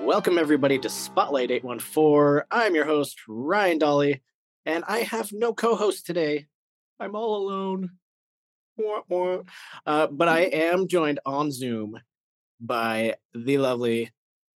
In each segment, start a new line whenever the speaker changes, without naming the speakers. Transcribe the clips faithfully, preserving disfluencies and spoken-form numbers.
Welcome, everybody, to Spotlight eight one four. I'm your host, Ryan Dolly, and I have no co host today. I'm all alone. Wah, wah. Uh, but I am joined on Zoom by the lovely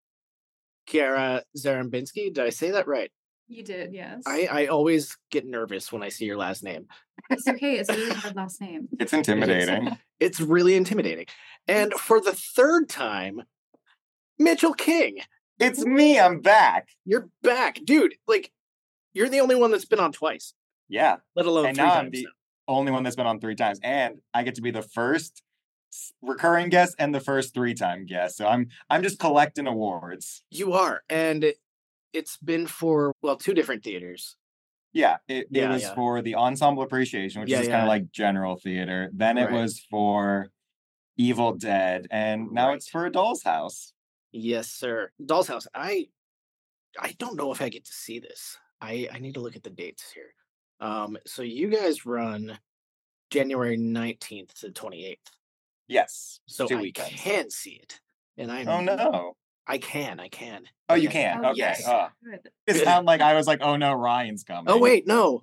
Kiara Zarambinski. Did I say that right?
You did, yes.
I, I always get nervous when I see your last name.
It's okay. It's a really hard last name.
It's intimidating.
It's, it's really intimidating. And for the third time, Mitchell King.
It's me. I'm back.
You're back. Dude, like, you're the only one that's been on twice.
Yeah.
Let alone
and
three
now
times.
I'm the
now.
only one that's been on three times. And I get to be the first recurring guest and the first three-time guest. So I'm I'm just collecting awards.
You are. And it, it's been for, well, two different theaters.
Yeah. It,
Yeah,
it was
yeah.
for the Ensemble Appreciation, which
Yeah,
is
yeah.
kind of like general theater. Then it
Right.
was for Evil Dead. And now
Right.
it's for A Doll's House.
Yes, sir. Doll's House. I I don't know if I get to see this. I, I need to look at the dates here. Um, so you guys run January nineteenth to twenty-eighth.
Yes.
So
two
I
weekends.
can see it. And I'm
Oh, no.
I can, I can.
Oh, you
Okay.
can?
Oh,
Okay.
yes.
Oh.
Good.
It sounded like I was like, oh, no, Ryan's coming.
Oh, wait, no.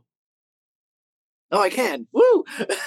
Oh, I can. Woo!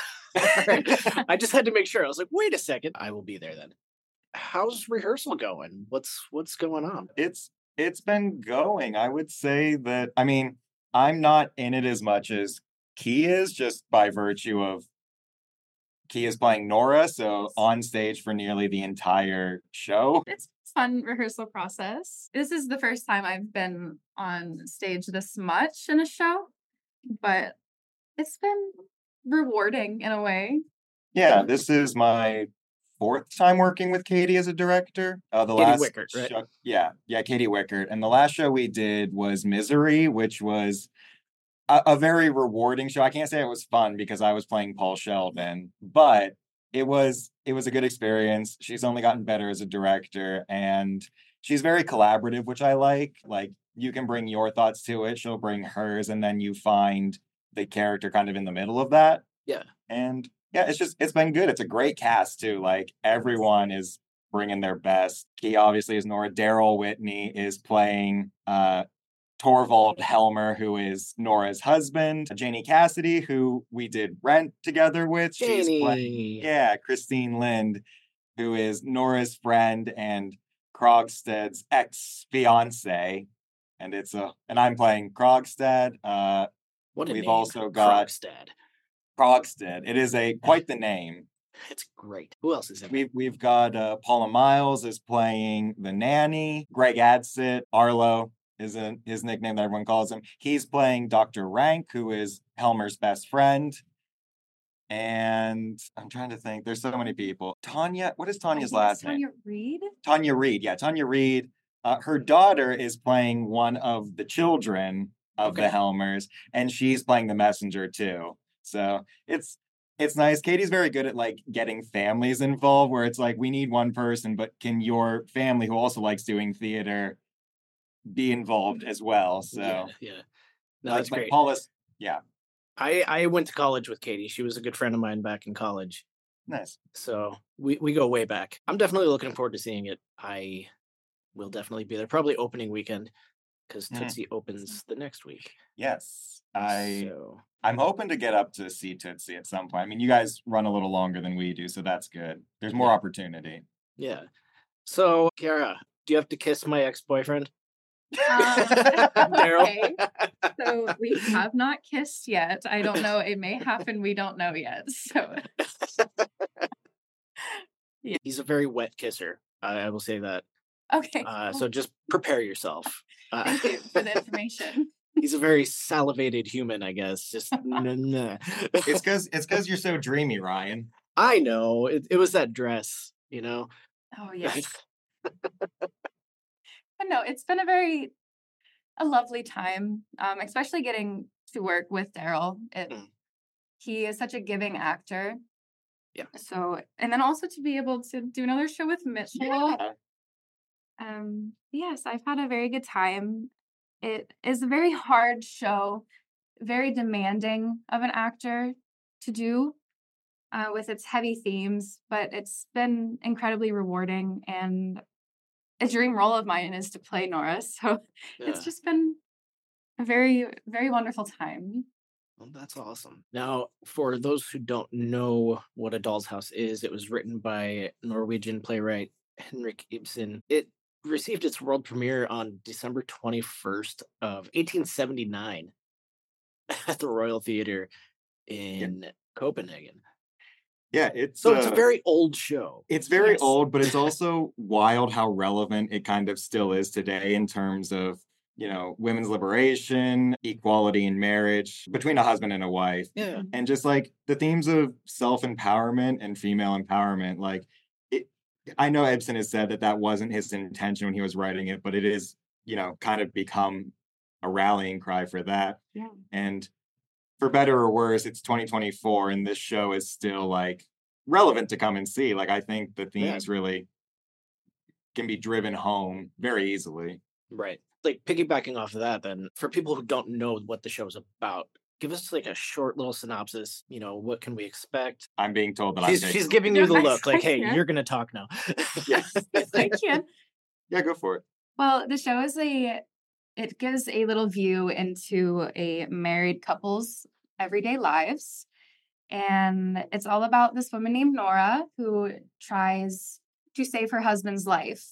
I just had to make sure. I was like, wait a second. I will be there then. How's rehearsal going? What's what's going on?
It's it's been going. I would say that, I mean, I'm not in it as much as Key is, just by virtue of Key is playing Nora, so on stage for nearly the entire show.
It's a fun rehearsal process. This is the first time I've been on stage this much in a show, but it's been rewarding in a way.
Yeah, this is my fourth time working with Katie as a director. Uh, the
Katie
last
Wickert, right?
show, yeah, yeah, Katie Wickert. And the last show we did was Misery, which was a, a very rewarding show. I can't say it was fun because I was playing Paul Sheldon, but it was it was a good experience. She's only gotten better as a director, and she's very collaborative, which I like. Like, you can bring your thoughts to it, she'll bring hers, and then you find the character kind of in the middle of that.
Yeah.
And yeah, it's just, it's been good. It's a great cast too. Like, everyone is bringing their best. Key obviously is Nora. Daryl Whitney is playing uh, Torvald Helmer, who is Nora's husband. Janie Cassidy, who we did Rent together with. She's playing,
Janie.
yeah, Christine Lind, who is Nora's friend and Krogstad's ex-fiance. And it's a, and I'm playing Krogstad. Uh,
What a
We've
name.
also got-
Krogstad.
Krogstad. It is a quite the name.
It's great. Who else is in it?
We've we've got uh, Paula Miles is playing the nanny. Greg Adsit, Arlo is a, his nickname that everyone calls him. He's playing Doctor Rank, who is Helmer's best friend. And I'm trying to think. There's so many people. Tanya, what is Tanya's
I think
last
it's
name?
Tanya Reed.
Tanya Reed. Yeah, Tanya Reed. Uh, her daughter is playing one of the children of
Okay.
the Helmers, and she's playing the messenger too. So it's it's nice. Katie's very good at like getting families involved, where it's like, we need one person, but can your family, who also likes doing theater, be involved as well? So
Yeah, yeah. No,
like,
that's
like
great.
Paula's, yeah,
I, I went to college with Katie. She was a good friend of mine back in college.
nice.
So we, we go way back. I'm definitely looking forward to seeing it. I will definitely be there. Probably opening weekend, because
Mhm.
Tootsie opens the next week.
Yes, I
So
I'm hoping to get up to see Tootsie at some point. I mean, you guys run a little longer than we do, so that's good. There's more
Yeah.
opportunity.
yeah. So Kiara, do you have to kiss my ex-boyfriend?
Um,
Daryl.
okay. So we have not kissed yet. I don't know. It may happen. We don't know yet. So
He's a very wet kisser. I, I will say that.
okay.
Uh,
cool.
so just prepare yourself. Uh,
Thank you for the information.
he's a very salivated human, I guess. Just nah, nah.
It's because it's because you're so dreamy, Ryan.
I know it, it was that dress, you know.
Oh yes. But no, it's been a very a lovely time, um, especially getting to work with Daryl. It
Mm.
He is such a giving actor.
Yeah.
So, and then also to be able to do another show with Mitchell.
Yeah.
Um, yes, I've had a very good time. It is a very hard show, very demanding of an actor to do, uh, with its heavy themes, but it's been incredibly rewarding, and a dream role of mine is to play Nora. So
Yeah.
it's just been a very, very wonderful time.
Well, that's awesome. Now, for those who don't know what A Doll's House is, it was written by Norwegian playwright Henrik Ibsen. It received its world premiere on December twenty-first of eighteen seventy-nine at the Royal Theatre in Copenhagen.
Yeah, it's
So it's a
uh,
very old show.
it's very
Yes.
old, but it's also wild how relevant it kind of still is today in terms of, you know, women's liberation, equality in marriage between a husband and a wife,
Yeah.
and just like the themes of self-empowerment and female empowerment. Like, it, I know Ibsen has said that that wasn't his intention when he was writing it, but it is, you know, kind of become a rallying cry for that.
Yeah.
And for better or worse, it's twenty twenty-four, and this show is still like relevant to come and see. Like, I think the
Yeah.
themes really can be driven home very easily.
Right. Like piggybacking off of that, then for people who don't know what the show's about, give us like a short little synopsis. You know, what can we expect?
I'm being told that
She's
I'm
she's
taking-
giving you
Yeah,
the
nice,
look, like,
nice,
hey,
yeah.
you're gonna talk now.
Yes.
I can.
Yeah, go for it.
Well, the show is a, it gives a little view into a married couple's everyday lives. And it's all about this woman named Nora who tries to save her husband's life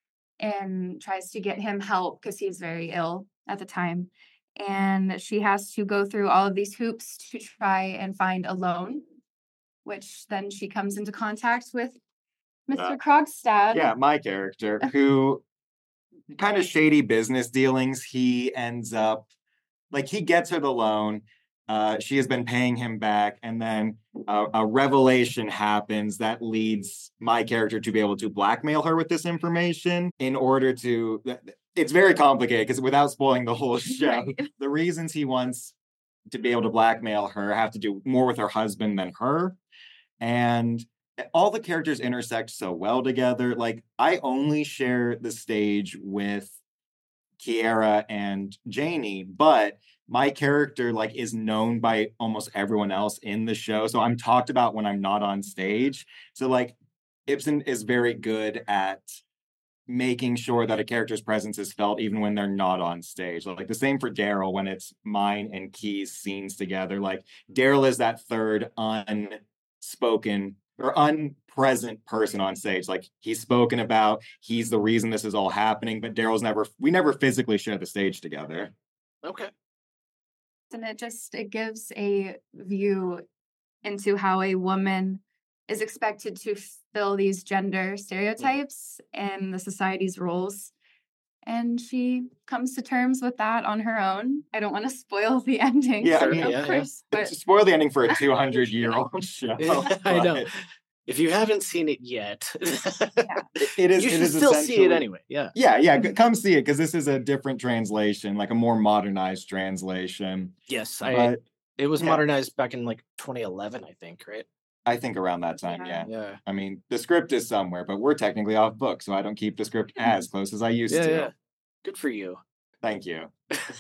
and tries to get him help because he's very ill at the time. And she has to go through all of these hoops to try and find a loan, which then she comes into contact with Mister
Uh,
Krogstad.
Yeah, my character, who kind of shady business dealings, he ends up like he gets her the loan. Uh, she has been paying him back, and then a, a revelation happens that leads my character to be able to blackmail her with this information in order to. It's very complicated because without spoiling the whole show,
Right.
the reasons he wants to be able to blackmail her have to do more with her husband than her, and all the characters intersect so well together. Like, I only share the stage with Kiera and Janie, but my character like is known by almost everyone else in the show. So I'm talked about when I'm not on stage. So like Ibsen is very good at making sure that a character's presence is felt even when they're not on stage. Like the same for Daryl when it's mine and Key's scenes together. Like Daryl is that third unspoken or unpresent person on stage. Like he's spoken about, he's the reason this is all happening, but Daryl's never, we never physically share the stage together.
Okay.
And it just it gives a view into how a woman is expected to fill these gender stereotypes and the society's roles. And she comes to terms with that on her own. I don't want to spoil the ending,
Yeah, I
of
mean,
yeah, yeah.
course, but
Spoil the ending for a two hundred year old show.
I know.
but
If you haven't seen it yet,
It, it is.
you
it
should
is
still see it
essentially-
anyway. Yeah.
Yeah, yeah. g- Come see it because this is a different translation, like a more modernized translation.
Yes, I.
But
It was
yeah.
modernized back in like twenty eleven, I think, right?
I think around that time, yeah.
Yeah.
Yeah.
I mean, the script is somewhere, but we're technically off book, so I don't keep the script as close as I used
Yeah,
to.
yeah. Good for you.
Thank you.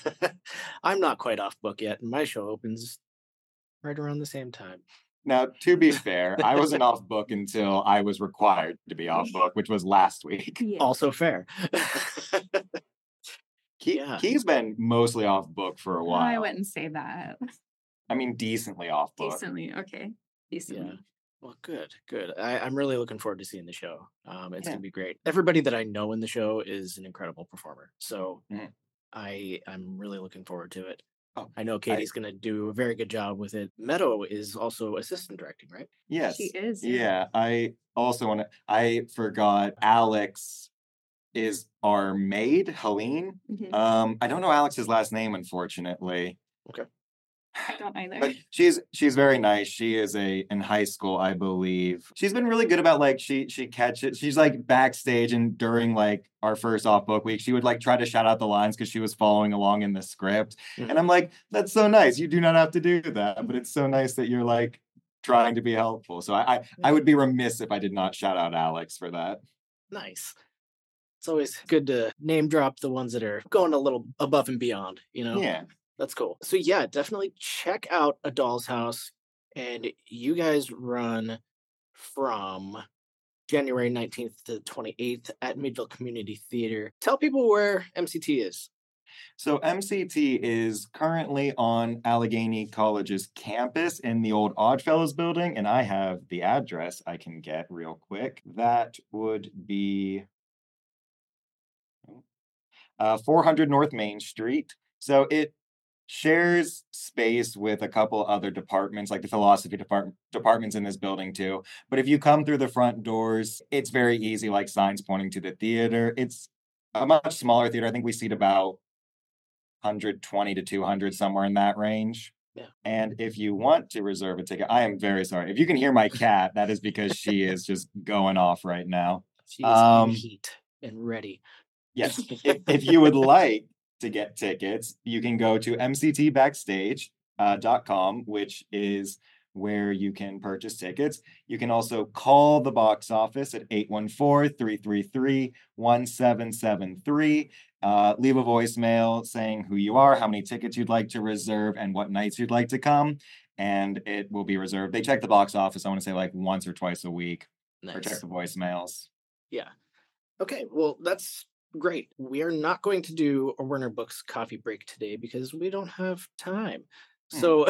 I'm not quite off book yet, and my show opens right around the same time.
Now, to be fair, I wasn't off book until I was required to be off book, which was last week.
yeah.
Also fair.
Key,
Yeah.
Key's been mostly off book for a while.
I wouldn't say that.
I mean, decently off book.
Decently, okay. Decently.
Well, good, good. I, I'm really looking forward to seeing the show. Um, it's
Yeah.
gonna be great. Everybody that I know in the show is an incredible performer, so
Mhm.
I I'm really looking forward to it.
Oh,
I know Katie's gonna do a very good job with it. Meadow is also assistant directing, right?
Yes.
She is.
Yeah, I also want to. I forgot Alex is our maid, Helene.
Mhm.
Um, I don't know Alex's last name, unfortunately.
I don't either.
But she's she's very nice. She is a in high school, I believe. She's been really good about like she she catches. She's like backstage and during like our first off book week, she would like try to shout out the lines because she was following along in the script.
Mhm.
And I'm like, that's so nice. You do not have to do that, but it's so nice that you're like trying to be helpful. So I I, I would be remiss if I did not shout out Alex for that.
Nice. It's always good to name drop the ones that are going a little above and beyond, you know?
Yeah.
That's cool. So yeah, definitely check out A Doll's House. And you guys run from January nineteenth to the twenty-eighth at Meadville Community Theater. Tell people where M C T is.
So M C T is currently on Allegheny College's campus in the old Oddfellows building, and I have the address I can get real quick. That would be uh, four hundred North Main Street. So it shares space with a couple other departments, like the philosophy depart- departments in this building too. But if you come through the front doors, it's very easy, like signs pointing to the theater. It's a much smaller theater. I think we seat about one hundred twenty to two hundred, somewhere in that range.
Yeah.
And if you want to reserve a ticket, I am very sorry. If you can hear my cat, that is because she is just going off right now.
She is
Um,
in heat and ready.
Yes, if, if you would like to get tickets, you can go to m c t backstage dot com, which is where you can purchase tickets. You can also call the box office at eight one four, three three three, one seven seven three. Uh, leave a voicemail saying who you are, how many tickets you'd like to reserve, and what nights you'd like to come, and it will be reserved. They check the box office, I want to say, like once or twice a week, or check
Nice.
the voicemails.
Yeah. Okay, well, that's great. We are not going to do a Werner Books coffee break today because we don't have time.
Hmm.
So,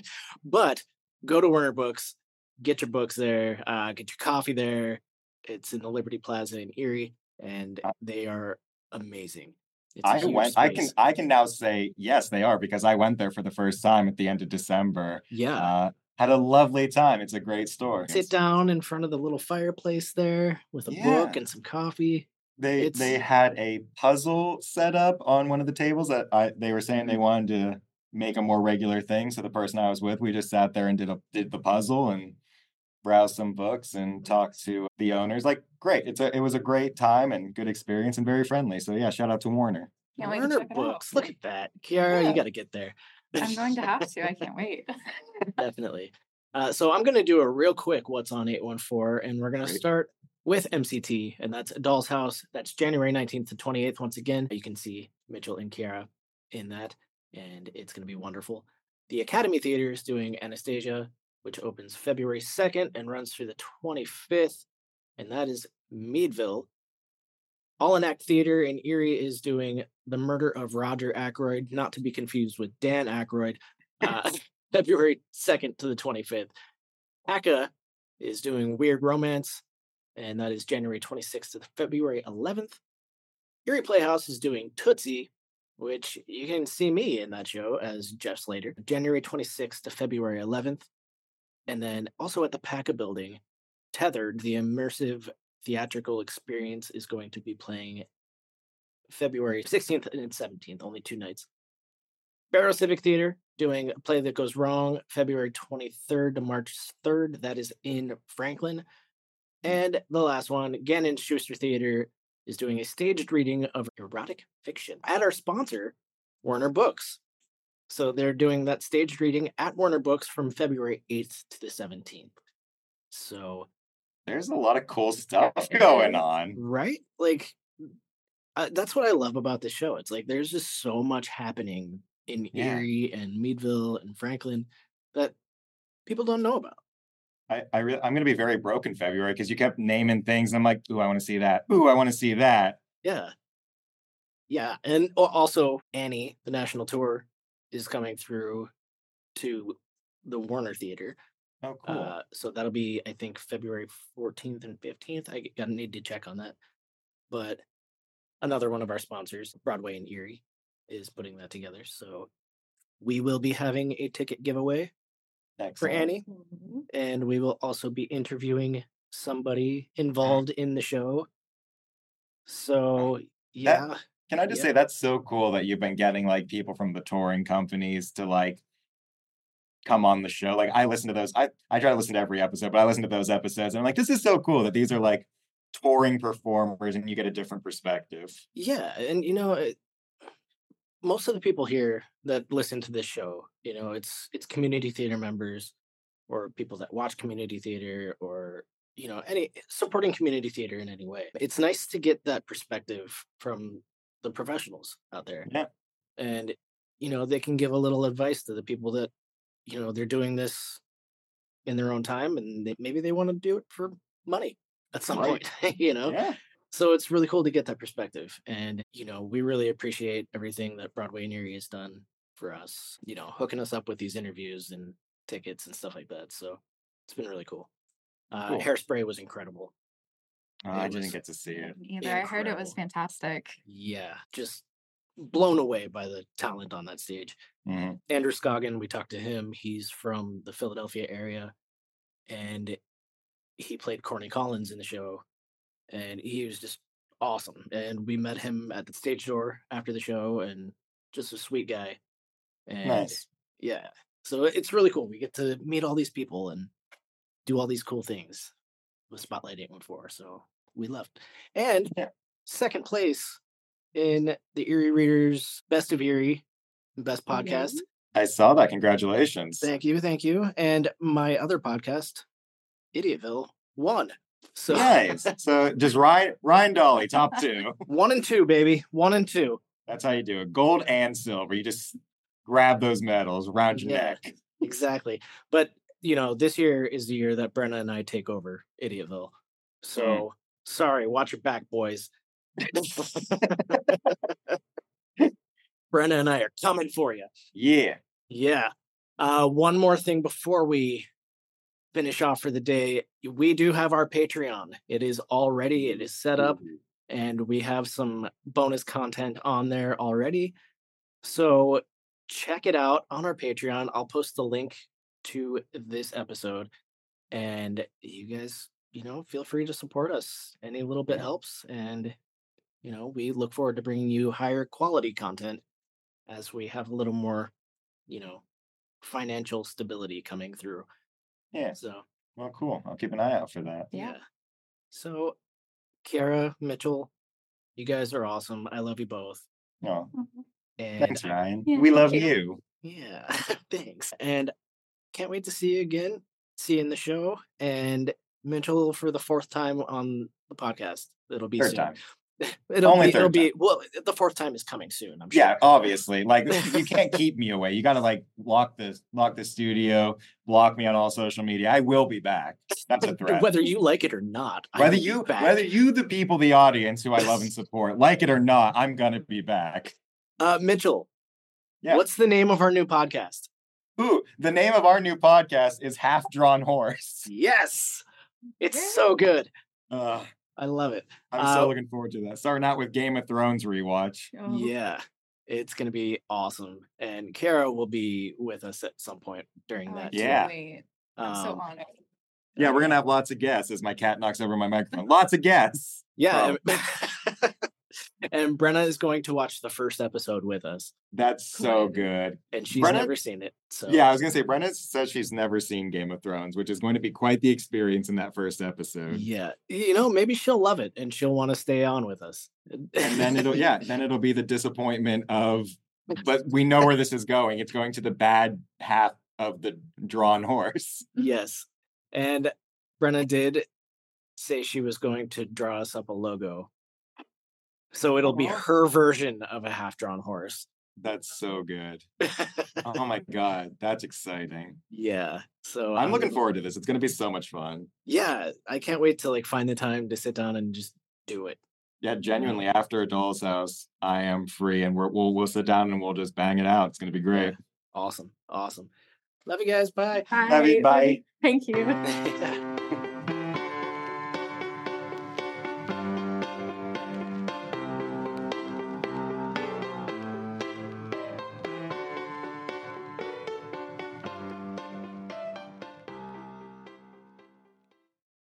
but go to Werner Books, get your books there, uh, get your coffee there. It's in the Liberty Plaza in Erie, and
Uh,
they are amazing. It's a
I
huge
went. I can.
space.
I can now say yes, they are, because I went there for the first time at the end of December.
Yeah.
Uh, had a lovely time. It's a great store.
Sit
It's-
down in front of the little fireplace there with a book
Yeah.
and some coffee.
They
It's-
they had a puzzle set up on one of the tables that I they were saying they wanted to make a more regular thing. So the person I was with, we just sat there and did a did the puzzle and browsed some books and talked to the owners. Like, great. It's a it was a great time and good experience and very friendly. So yeah, shout out to Warner.
Can't wait to
Werner
check it out.
Books. Look at that. Kiara,
Yeah.
you got to get there.
I'm going to have to. I can't wait.
Definitely. Uh, so I'm going to do a real quick what's on eight one four, and we're going to
Great.
start with M C T, and that's A Doll's House. That's January nineteenth to twenty-eighth. Once again, you can see Mitchell and Kiara in that, and it's going to be wonderful. The Academy Theater is doing Anastasia, which opens February second and runs through the twenty-fifth, and that is Meadville. All in Act Theater in Erie is doing The Murder of Roger Ackroyd, not to be confused with Dan Aykroyd, uh, February second to the twenty-fifth. A C A is doing Weird Romance, and that is January twenty-sixth to February eleventh. Erie Playhouse is doing Tootsie, which you can see me in that show as Jeff Slater, January twenty-sixth to February eleventh. And then also at the P A C A building, Tethered, the immersive theatrical experience, is going to be playing February sixteenth and seventeenth, only two nights. Barrow Civic Theater doing A Play That Goes Wrong, February twenty-third to March third. That is in Franklin. And the last one, Gannon Schuster Theater, is doing a staged reading of erotic fiction at our sponsor, Warner Books. So they're doing that staged reading at Warner Books from February eighth to the seventeenth. So,
There's a lot of cool stuff going on.
right? Like, uh, that's what I love about this show. It's like there's just so much happening in
Yeah.
Erie and Meadville and Franklin that people don't know about.
I, I re- I'm gonna be very broke in February because you kept naming things, and I'm like, ooh, I want to see that. Ooh, I want to see that.
Yeah. Yeah. And al- also, Annie, the national tour, is coming through to the Warner Theater.
Oh, cool.
Uh, so that'll be, I think, February fourteenth and fifteenth. I g- gotta need to check on that. But another one of our sponsors, Broadway and Erie, is putting that together. So we will be having a ticket giveaway for
Excellent.
Annie,
Mhm.
and we will also be interviewing somebody involved in the show. So yeah,
Can I just
Yeah.
say that's so cool that you've been getting like people from the touring companies to like come on the show. Like I listen to those. I I try to listen to every episode, but I listen to those episodes and I'm like, this is so cool that these are like touring performers and you get a different perspective.
yeah, and you know, it, most of the people here that listen to this show, you know, it's it's community theater members or people that watch community theater or you know any supporting community theater in any way. It's nice to get that perspective from the professionals out there.
Yeah.
And you know they can give a little advice to the people that you know they're doing this in their own time and they, maybe they want to do it for money at some
Right.
point, you know?
Yeah.
So it's really cool to get that perspective. And, you know, we really appreciate everything that Broadway and Erie has done for us, you know, hooking us up with these interviews and tickets and stuff like that. So it's been really cool. Uh,
Cool.
Hairspray was incredible.
Oh,
It
I
was
didn't get to see it.
Either I heard it was
incredible.
fantastic.
Yeah, just blown away by the talent on that stage.
Mhm.
Andrew Scoggin, we talked to him. He's from the Philadelphia area, and he played Corny Collins in the show, and he was just awesome. And we met him at the stage door after the show, and just a sweet guy. And
Nice.
yeah, so it's really cool. We get to meet all these people and do all these cool things with Spotlight eight one four. So we left. And
Yeah.
second place in the Erie Readers Best of Erie, Best Podcast.
I saw that. Congratulations.
Thank you, thank you. And my other podcast, Idiotville, won. So
Nice. So just Ryan, Ryan Dolly, top two.
one and two, baby. One and two.
That's how you do it. Gold and silver. You just grab those medals around your
Yeah.
neck.
Exactly. But you know, this year is the year that Brenna and I take over Idiotville. So sorry, watch your back, boys. Brenna and I are coming for you.
Yeah.
Yeah. Uh, one more thing before we finish off for the day. We do have our Patreon. It is all ready. It is set up, and we have some bonus content on there already. So check it out on our Patreon. I'll post the link to this episode, and you guys, you know, feel free to support us. Any little bit helps, and you know, we look forward to bringing you higher quality content as we have a little more, you know, financial stability coming through.
Yeah.
So
Well, cool. I'll keep an eye out for that.
Yeah.
So Kiara, Mitchell, you guys are awesome. I love you both.
No.
Mhm.
And
Thanks, Ryan.
Yeah,
we love
thank you.
you.
yeah, thanks. And can't wait to see you again, see you in the show. And Mitchell for the fourth time on the podcast. It'll be
Third
soon.
time.
It'll
Only
be, it'll
third
be well, the fourth time is coming soon, I'm sure.
Yeah, obviously. Like you can't keep me away. You gotta like lock the lock the studio, block me on all social media. I will be back. That's a threat.
Whether you like it or not. I
Whether
will be
you
back.
whether you the people, the audience who I love and support, like it or not, I'm gonna be back.
Uh, Mitchell,
Yeah.
what's the name of our new podcast?
Ooh, the name of our new podcast is Half Drawn Horse.
Yes, it's so good.
Uh,
I love it.
I'm
Uh,
so looking forward to that. Starting out with Game of Thrones rewatch.
Oh,
Yeah, it's gonna be awesome, and Kara will be with us at some point during
oh, I
that.
can't
Yeah.
wait. I'm so
Um,
honored.
Yeah, we're gonna have lots of guests as my cat knocks over my microphone. Lots of guests.
Yeah, and, and Brenna is going to watch the first episode with us,
That's so
Cool.
good.
and she's
Brenna-
never seen it. So
Yeah, I was gonna say Brenna says she's never seen Game of Thrones, which is going to be quite the experience in that first episode.
yeah, you know, maybe she'll love it and she'll want to stay on with us.
And then it'll yeah, then it'll be the disappointment of but we know where this is going. It's going to the bad half of the drawn horse.
Yes, and Brenna did say she was going to draw us up a logo, so it'll be
Aw.
her version of a half-drawn horse.
That's so good. Oh my god, that's exciting.
Yeah, so
I'm looking forward to this. It's gonna be so much fun.
Yeah, I can't wait to like find the time to sit down and just do it.
Yeah, genuinely, after a doll's house, I am free and we're, we'll we'll sit down and we'll just bang it out. It's gonna be great.
Awesome, awesome. Love you guys. Bye.
Love you, bye.
Thank you.
Yeah.